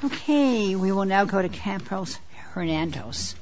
Okay, we will now go to Campos Hernandez.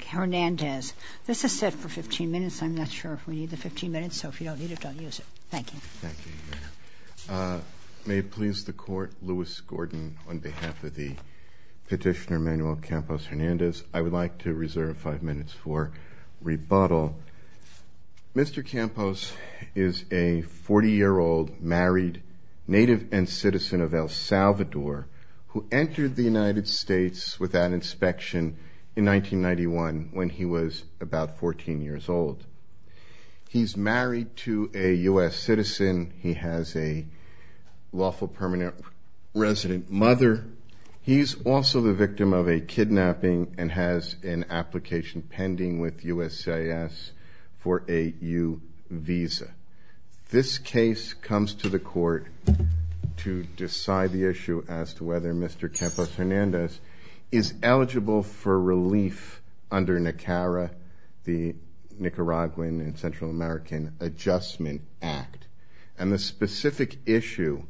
This is set for 15 minutes. I'm not sure if we need the 15 minutes, so if you don't need it, don't use it. Thank you. Thank you, Your Honor. May it please the Court, Louis Gordon, on behalf of the petitioner Manuel Campos Hernandez, I would like to reserve 5 minutes for rebuttal. Mr. Campos is a 40-year-old married native and citizen of El Salvador who entered the United States without inspection in 1991 when he was about 14 years old. He's married to a U.S. citizen. He has a lawful permanent resident mother. He's also the victim of a kidnapping and has an application pending with USCIS for a U visa. This case comes to the court to decide the issue as to whether Mr. Campos Hernandez is eligible for relief under NACARA, the Nicaraguan and Central American Adjustment Act. And the specific issue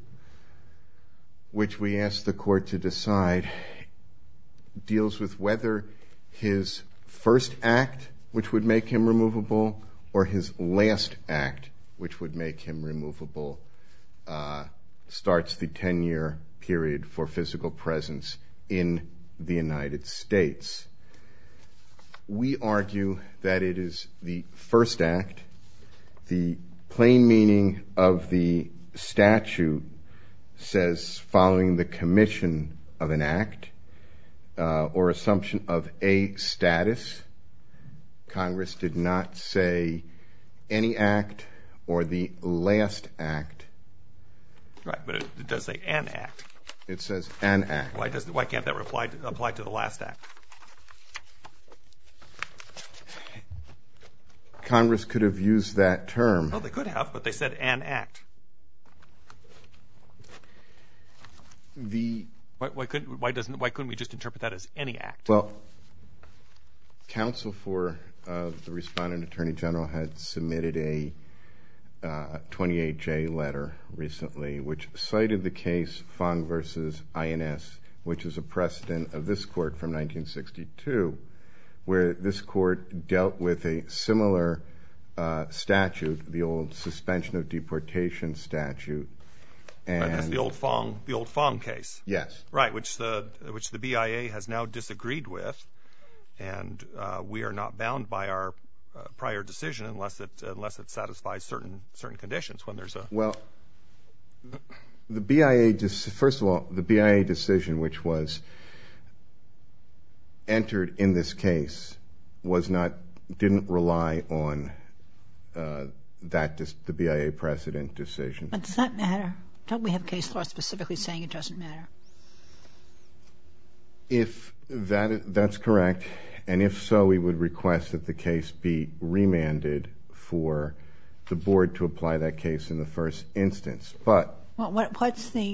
which we ask the court to decide deals with whether his first act, which would make him removable, or his last act, which would make him removable, starts the 10-year period for physical presence in the United States. We argue that it is the first act. The plain meaning of the statute says following the commission of an act or assumption of a status. Congress did not say any act or the last act. Right, but it does say an act. It says an act. Why can't that apply to the last act? Congress could have used that term. Well, they could have, but they said an act. Why couldn't we just interpret that as any act? Well, counsel for the respondent attorney general had submitted a 28J letter recently, which cited the case Fong versus INS, which is a precedent of this court from 1962, where this court dealt with a similar statute, the old suspension of deportation statute. And right, that's the old Fong case. Yes. Right, which the BIA has now disagreed with, and we are not bound by our prior decision unless it satisfies certain conditions. When there's a the BIA first of all, the BIA decision which was entered in this case didn't rely on the BIA precedent decision. But does that matter? Don't we have case law specifically saying it doesn't matter? If that's correct, and if so, we would request that the case be remanded for the board to apply that case in the first instance. But what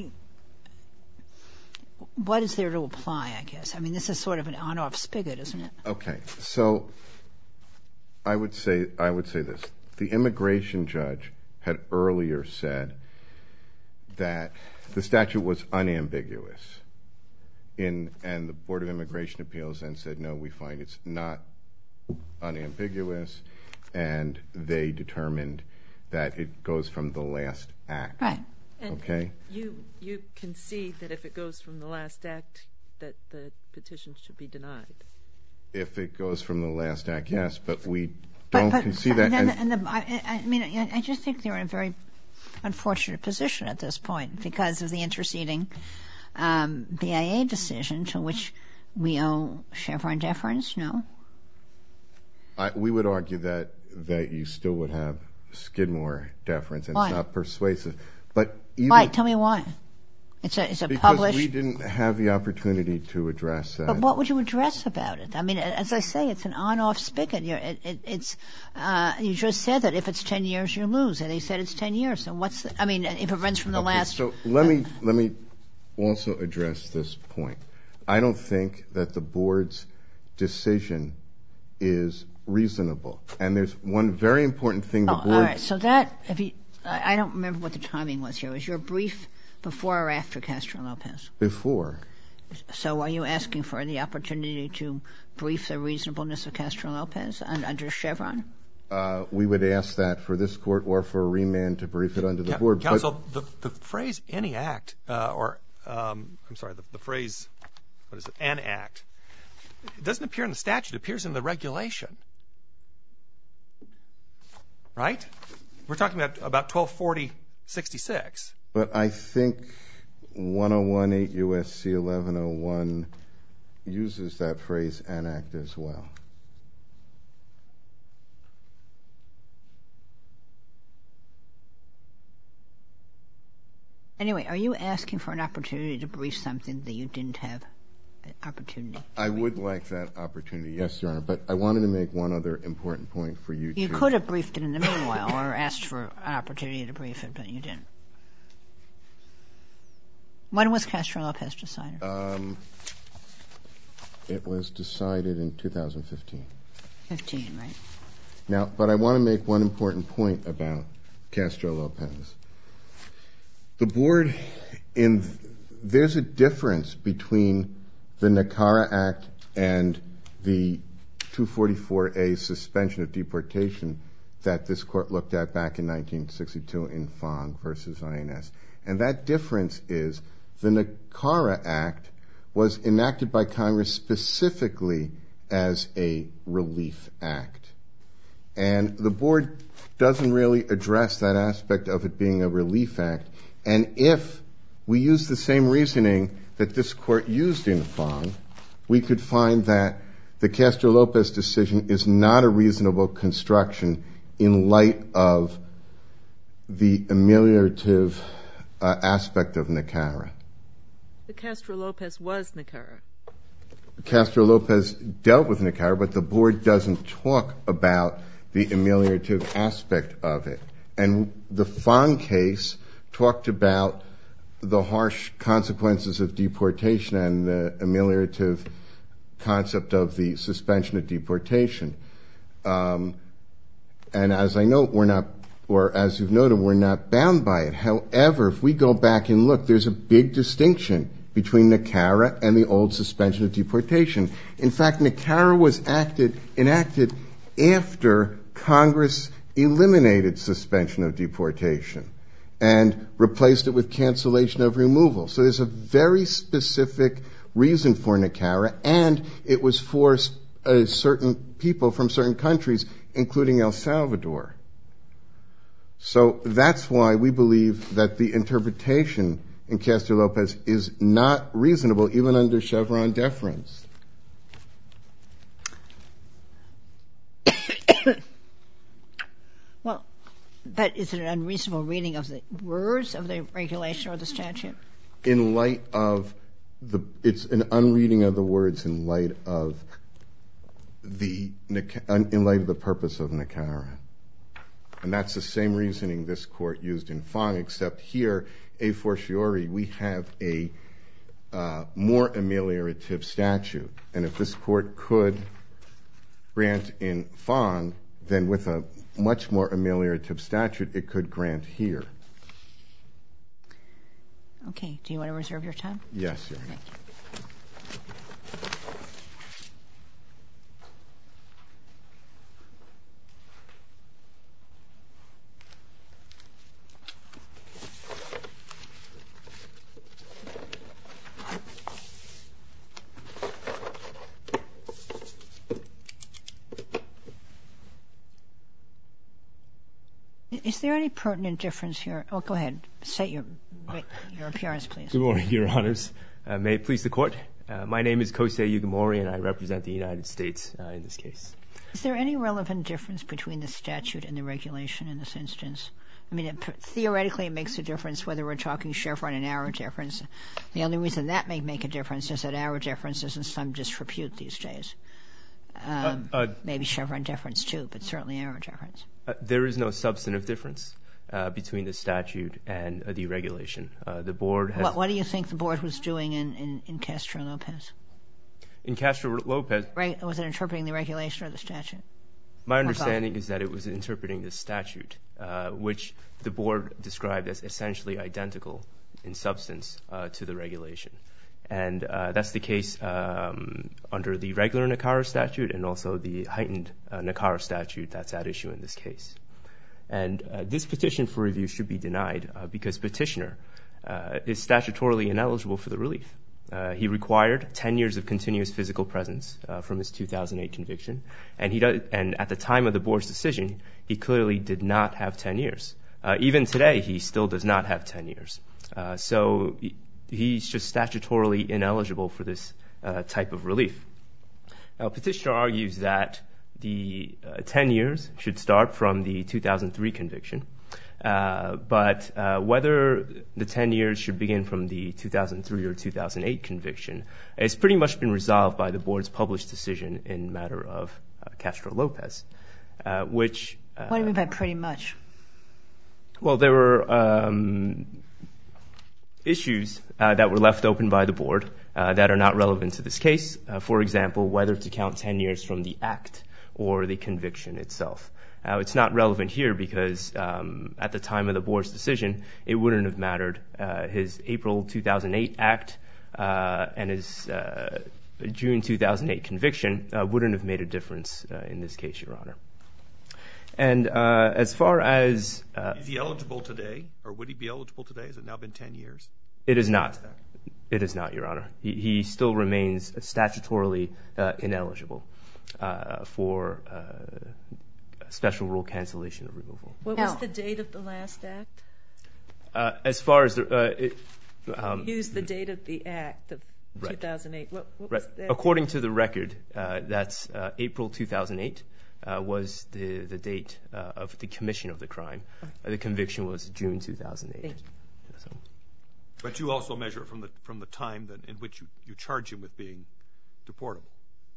is there to apply, I guess? I mean, this is sort of an on-off spigot, isn't it? Okay, so I would say this. The immigration judge had earlier said that the statute was unambiguous, and the Board of Immigration Appeals then said, no, we find it's not unambiguous, and they determined that it goes from the last act. Right. Okay? And you concede that if it goes from the last act, that the petition should be denied? If it goes from the last act, yes, but we don't concede that. I just think they're in a very unfortunate position at this point because of the interceding BIA decision to which we owe Chevron deference, no? We would argue that you still would have Skidmore deference, and why? It's not persuasive. But why? Tell me why. It's a because published... we didn't have the opportunity to address that. But what would you address about it? I mean, as I say, it's an on-off spigot. You just said that if it's 10 years, you lose, and they said it's 10 years. So if it runs from the last... So let me also address this point. I don't think that the board's decision is reasonable. And there's one very important thing the board... all right. So I don't remember what the timing was here. Was your brief before or after Castro Lopez? Before. So are you asking for the opportunity to brief the reasonableness of Castro-Lopez under Chevron? We would ask that for this court or for a remand to brief it under the board. Counsel, the phrase any act, the phrase, what is it, an act, it doesn't appear in the statute. It appears in the regulation. Right? We're talking about 1240-66. But I think 101.8 U.S.C. 1101 uses that phrase an act as well. Anyway, are you asking for an opportunity to brief something that you didn't have an opportunity? I would like that opportunity, yes, Your Honor. But I wanted to make one other important point for you, too. You could have briefed it in the meanwhile or asked for an opportunity to brief it, but you didn't. When was Castro-Lopez decided? It was decided in 2015. 15, right? Now, but I want to make one important point about Castro-Lopez. The board, there's a difference between the NACARA Act and the 244A suspension of deportation that this court looked at back in 1962 in Fong versus INS. And that difference is the NACARA Act was enacted by Congress specifically as a relief act. And the board doesn't really address that aspect of it being a relief act. And if we use the same reasoning that this court used in Fong, we could find that the Castro-Lopez decision is not a reasonable construction in light of the ameliorative aspect of NACARA. The Castro-Lopez was NACARA. Castro-Lopez dealt with NACARA, but the board doesn't talk about the ameliorative aspect of it. And the Fong case talked about the harsh consequences of deportation and the ameliorative concept of the suspension of deportation. And as I note, as you've noted, we're not bound by it. However, if we go back and look, there's a big distinction between NACARA and the old suspension of deportation. In fact, NACARA was enacted after Congress eliminated suspension of deportation and replaced it with cancellation of removal. So there's a very specific reason for NACARA, and it was for certain people from certain countries, including El Salvador. So that's why we believe that the interpretation in Castro-Lopez is not reasonable, even under Chevron deference. Well, but is it an unreasonable reading of the words of the regulation or the statute? In light of it's an unreading of the words in light of the purpose of NACARA. And that's the same reasoning this court used in Fong, except here, a fortiori, we have a more ameliorative statute. And if this court could grant in Fong, then with a much more ameliorative statute, it could grant here. Okay. Do you want to reserve your time? Yes, Your Honor. Thank you. Is there any pertinent difference here? Oh, go ahead. State your appearance, please. Good morning, Your Honors. May it please the Court. My name is Kosei Yugimori, and I represent the United States in this case. Is there any relevant difference between the statute and the regulation in this instance? I mean, theoretically, it makes a difference whether we're talking Chevron and Arrow deference. The only reason that may make a difference is that Arrow deference is in some disrepute these days. Maybe Chevron deference, too, but certainly Arrow deference. There is no substantive difference between the statute and the regulation. The board has... What do you think the board was doing in Castro-Lopez? In Castro-Lopez... Right. Was it interpreting the regulation or the statute? My understanding is that it was interpreting the statute, which the board described as essentially identical in substance to the regulation. And that's the case under the regular NACARA statute and also the heightened NACARA statute that's at issue in this case. And this petition for review should be denied because petitioner is statutorily ineligible for the relief. He required 10 years of continuous physical presence from his 2008 conviction, and at the time of the board's decision, he clearly did not have 10 years. Even today, he still does not have 10 years. So he's just statutorily ineligible for this type of relief. Now, petitioner argues that the 10 years should start from the 2003 conviction, but whether the 10 years should begin from the 2003 or 2008 conviction has pretty much been resolved by the board's published decision in matter of Castro-Lopez, which... What do you mean by pretty much? Well, there were issues that were left open by the board that are not relevant to this case. For example, whether to count 10 years from the act or the conviction itself. It's not relevant here because at the time of the board's decision, it wouldn't have mattered. His April 2008 act and his June 2008 conviction wouldn't have made a difference in this case, Your Honor. And as far as... Is he eligible today, or would he be eligible today? Has it now been 10 years? It is not. It is not, Your Honor. He still remains statutorily ineligible for special rule cancellation or removal. What was the date of the last act? As far as... Use the date of the act of 2008. What was that? According to the record, that's April 2008 was the date of the commission of the crime. The conviction was June 2008. Thank you. But you also measure it from the time in which you charge him with being deportable.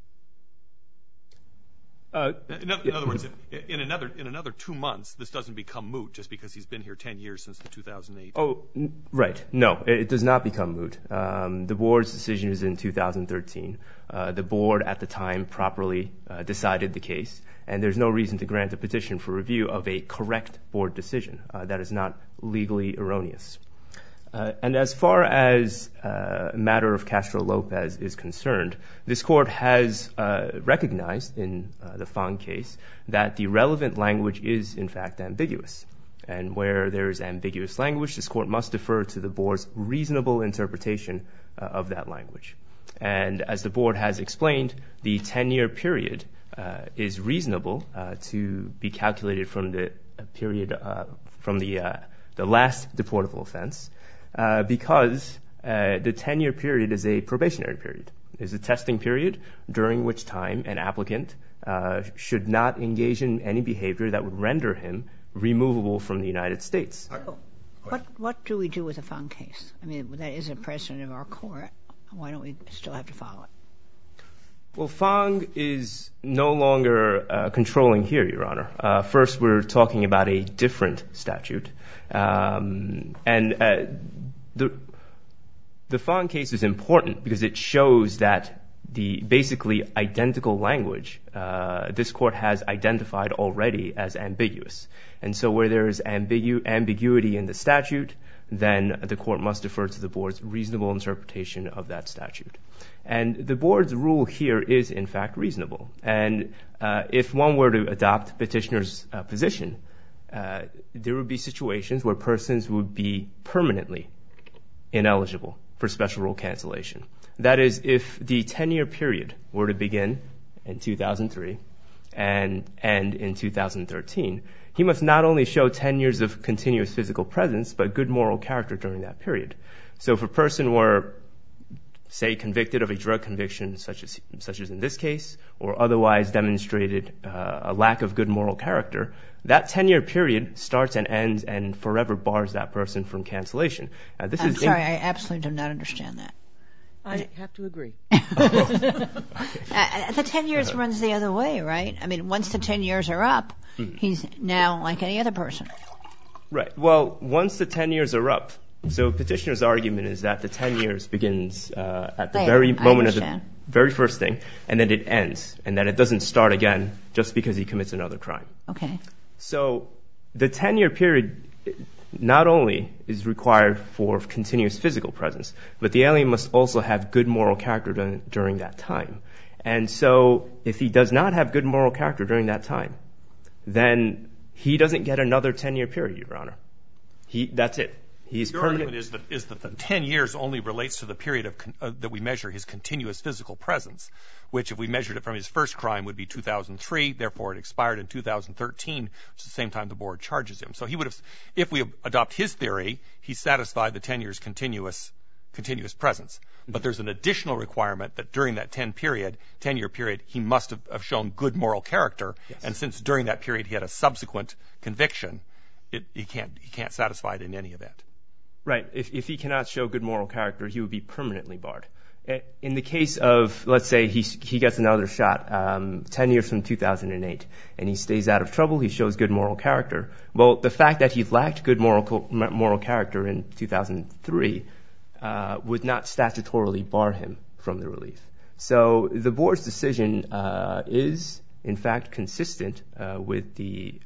In other words, in another 2 months, this doesn't become moot just because he's been here 10 years since the 2008. Oh, right. No, it does not become moot. The board's decision is in 2013. The board at the time properly decided the case, and there's no reason to grant a petition for review of a correct board decision. That is not legally erroneous. And as far as matter of Castro-Lopez is concerned, this court has recognized in the Fong case that the relevant language is, in fact, ambiguous. And where there is ambiguous language, this court must defer to the board's reasonable interpretation of that language. And as the board has explained, the 10-year period is reasonable to be calculated from the period from the last deportable offense. Because the 10-year period is a probationary period. It's a testing period during which time an applicant should not engage in any behavior that would render him removable from the United States. What do we do with the Fong case? I mean, that is a precedent of our court. Why don't we still have to follow it? Well, Fong is no longer controlling here, Your Honor. First, we're talking about a different statute. The Fong case is important because it shows that the basically identical language this court has identified already as ambiguous. And so where there is ambiguity in the statute, then the court must defer to the board's reasonable interpretation of that statute. And the board's rule here is, in fact, reasonable. And if one were to adopt petitioner's position, there would be situations where persons would be permanently ineligible for special rule cancellation. That is, if the 10-year period were to begin in 2003 and end in 2013, he must not only show 10 years of continuous physical presence, but good moral character during that period. So if a person were, say, convicted of a drug conviction, such as in this case, or otherwise demonstrated a lack of good moral character, that 10-year period starts and ends and forever bars that person from cancellation. I'm sorry, I absolutely do not understand that. I have to agree. The 10 years runs the other way, right? I mean, once the 10 years are up, he's now like any other person. Right. Well, once the 10 years are up, so petitioner's argument is that the 10 years begins at the very moment of the very first thing, and then it ends, and that it doesn't start again just because he commits another crime. Okay. So the 10-year period not only is required for continuous physical presence, but the alien must also have good moral character during that time. And so if he does not have good moral character during that time, then he doesn't get another 10-year period, Your Honor. That's it. He's Your permanent. argument is that the 10 years only relates to the period that we measure his continuous physical presence, which if we measured it from his first crime would be 2003, therefore it expired in 2013, which is the same time the board charges him. So he would have, if we adopt his theory, he satisfied the 10 years continuous presence. But there's an additional requirement that during that 10-year period, he must have shown good moral character. Yes. And since during that period he had a subsequent conviction, he can't satisfy it in any event. Right. If he cannot show good moral character, he would be permanently barred. In the case of, let's say, he gets another shot 10 years from 2008, and he stays out of trouble, he shows good moral character. Well, the fact that he lacked good moral character in 2003 would not statutorily bar him from the relief. So the board's decision is, in fact, consistent with the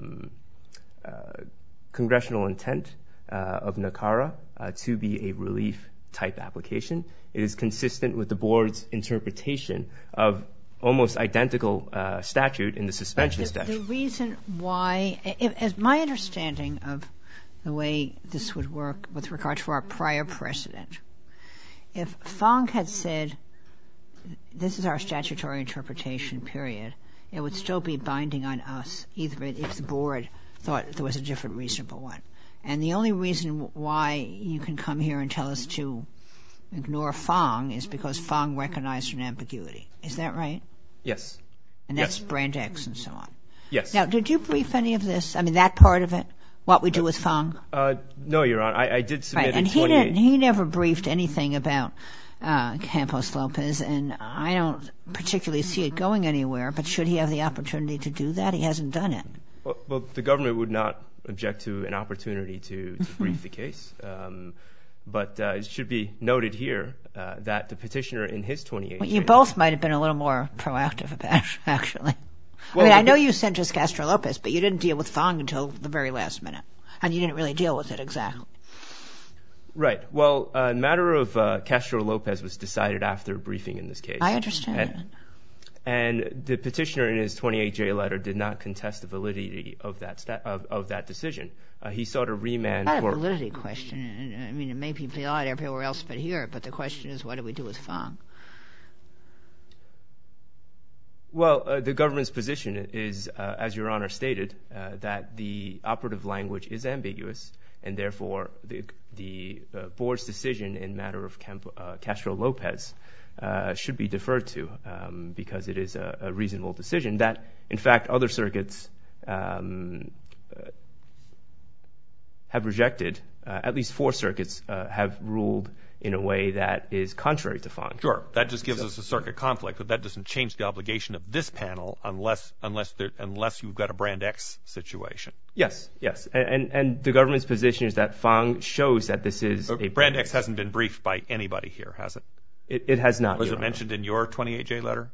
congressional intent of NACARA to be a relief-type application. It is consistent with the board's interpretation of almost identical statute in the suspension statute. The reason why, as my understanding of the way this would work with regard to our prior precedent, if Fong had said, this is our statutory interpretation, period, it would still be binding on us, either if the board thought there was a different reasonable one. And the only reason why you can come here and tell us to ignore Fong is because Fong recognized an ambiguity. Is that right? Yes. And that's Brand X and so on. Yes. Now, did you brief any of this? I mean, that part of it? What we do with Fong? No, Your Honor. I did submit and a he never briefed anything about Campos Lopez, and I don't particularly see it going anywhere, but should he have the opportunity to do that? He hasn't done it. Well, the government would not object to an opportunity to brief the case. But it should be noted here that the petitioner in his 28 Well, you both might have been a little more proactive about it, actually. Well, I mean, I know you sent us Castro Lopez, but you didn't deal with Fong until the very last minute. And you didn't really deal with it exactly. Right. Well, the matter of Castro Lopez was decided after a briefing in this case. I understand that. And the petitioner in his 28J letter did not contest the validity of that decision. He sought a remand Not for... a validity question. I mean, it may be valid everywhere else but here, but the question is, what do we do with Fong? Well, the government's position is, as Your Honor stated, that the operative language is ambiguous, and therefore the board's decision in matter of Castro Lopez should be deferred to because it is a reasonable decision that, in fact, other circuits have rejected. At least 4 circuits have ruled in a way that is contrary to Fong. Sure, that just gives us a circuit conflict, but that doesn't change the obligation of this panel unless you've got a Brand X situation. Yes, and the government's position is that Fong shows that this is a Brand X hasn't been briefed by anybody here, has it? It has not. Was it mentioned in your 28J letter?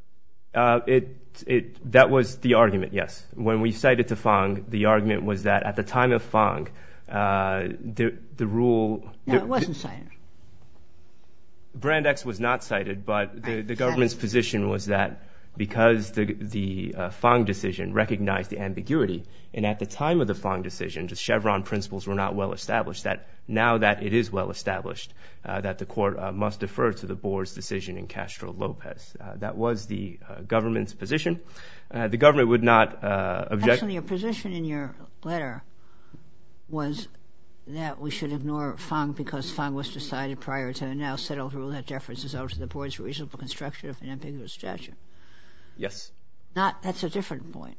That was the argument, yes. When we cited to Fong, the argument was that at the time of Fong, the rule... No, it wasn't cited. Brand X was not cited, but the government's position was that because the Fong decision recognized the ambiguity, and at the time of the Fong decision, the Chevron principles were not well established, that now that it is well established, that the court must defer to the board's decision in Castro Lopez. That was the government's position. The government would not object... Actually, your position in your letter was that we should ignore Fong because Fong was decided prior to a now settled rule that deference is owed to the board's reasonable construction of an ambiguous statute. Yes. That's a different point.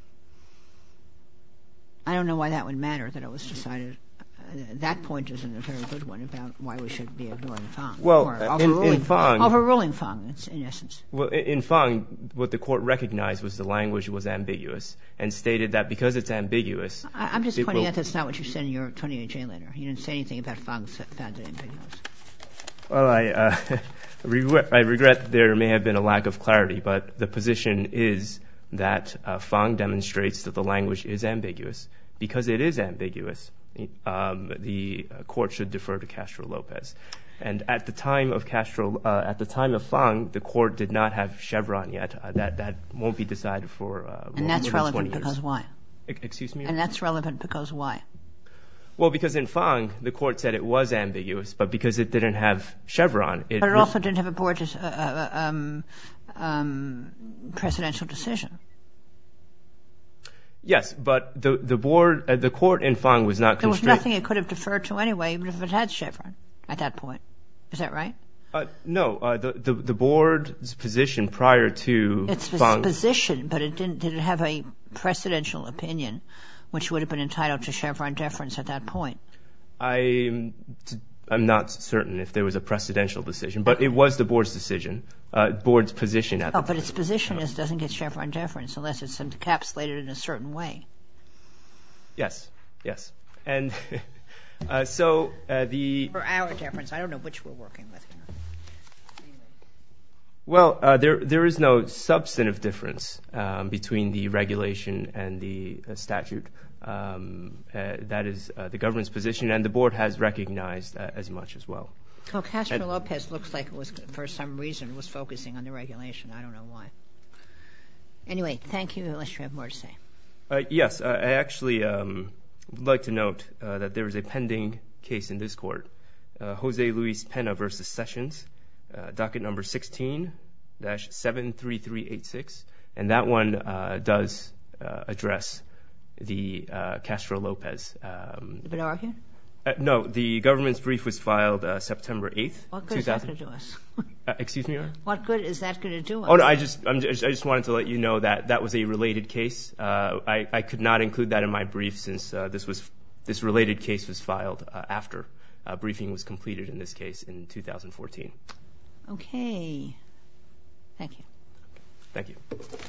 I don't know why that would matter, that it was decided. That point isn't a very good one about why we should be ignoring Fong. Well, in Fong... Overruling Fong, in essence. Well, in Fong, what the court recognized was the language was ambiguous and stated that because it's ambiguous... I'm just pointing out that's not what you said in your 28J letter. You didn't say anything about Fong found it ambiguous. Well, I regret there may have been a lack of clarity, but the position is that Fong demonstrates that the language is ambiguous. Because it is ambiguous, the court should defer to Castro-Lopez. And at the time of Fang, the court did not have Chevron yet. That won't be decided for and that's more than 20 relevant years. because why? Excuse me? And that's relevant because why? Well, because in Fang, the court said it was ambiguous, but because it didn't have Chevron, but it also didn't have a board presidential decision. Yes, but the court in Fang was not constrained. There was nothing it could have deferred to anyway, even if it had Chevron at that point. Is that right? No, the board's position prior to Fang. Its position, but did it have a precedential opinion, which would have been entitled to Chevron deference at that point? I'm not certain if there was a precedential decision, but it was the board's decision, board's position at the time. But its position doesn't get Chevron deference unless it's encapsulated in a certain way. Yes. And so For our deference, I don't know which we're working with here. Well, there is no substantive difference between the regulation and the statute. That is the government's position, and the board has recognized as much as well. Well, Castro-Lopez looks like it was, for some reason, was focusing on the regulation. I don't know why. Anyway, thank you, unless you have more to say. Yes, I actually would like to note that there is a pending case in this court, Jose Luis Pena versus Sessions, docket number 16-73386, and that one does address the Castro-Lopez. Been argued? No, the government's brief was filed September 8th. What good is that going to do us? Excuse me, Your Honor? What good is that going to do us? Oh, no, I just wanted to let you know that that was a related case. I could not include that in my brief since this related case was filed after briefing was completed in this case in 2014. Okay. Thank you. Thank you.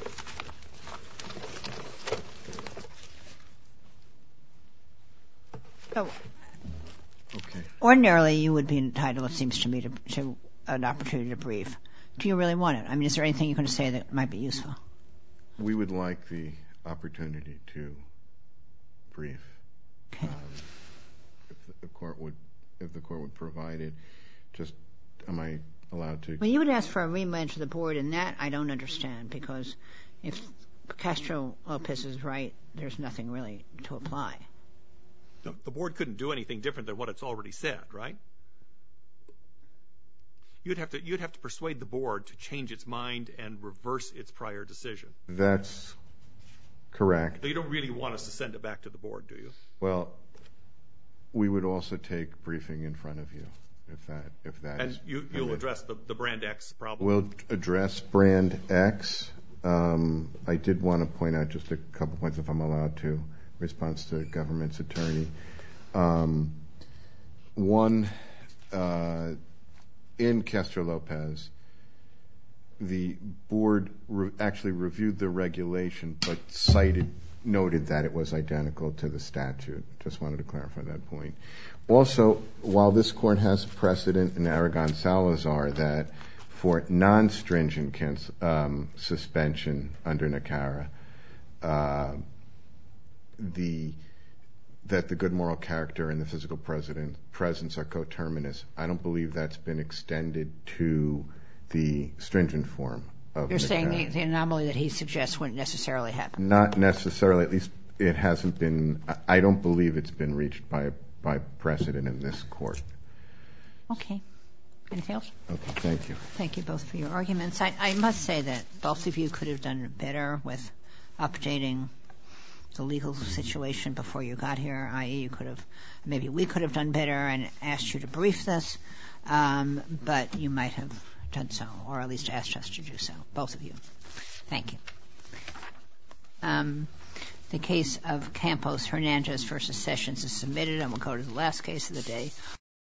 So, Okay. ordinarily, you would be entitled, it seems to me, to an opportunity to brief. Do you really want it? I mean, is there anything you can say that might be useful? We would like the opportunity to brief. Okay. If the court would provide it, am I allowed to? Well, you would ask for a remand to the board, and that I don't understand, because if Castro-Lopez is right, there's nothing really to apply. The board couldn't do anything different than what it's already said, right? You'd have to persuade the board to change its mind and reverse its prior decision. That's correct. So you don't really want us to send it back to the board, do you? Well, we would also take briefing in front of you, if that and is. You'll address the Brand X problem. We'll address Brand X. I did want to point out just a couple points, if I'm allowed to, response to the government's attorney. One, in Castro-Lopez, the board actually reviewed the regulation, but noted that it was identical to the statute. Just wanted to clarify that point. Also, while this court has precedent in Aragon-Salazar that for non-stringent suspension under NACARA, that the good moral character and the physical presence are coterminous, I don't believe that's been extended to the stringent form of You're NACARA. saying the anomaly that he suggests wouldn't necessarily happen? Not necessarily. At least it hasn't been. I don't believe it's been reached by precedent in this court. Okay. Anything else? Okay. Thank you. Thank you both for your arguments. I must say that both of you could have done better with updating the legal situation before you got here, i.e. maybe we could have done better and asked you to brief this, but you might have done so, or at least asked us to do so, both of you. Thank you. The case of Campos-Hernandez versus Sessions is submitted, and we'll go to the last case of the day.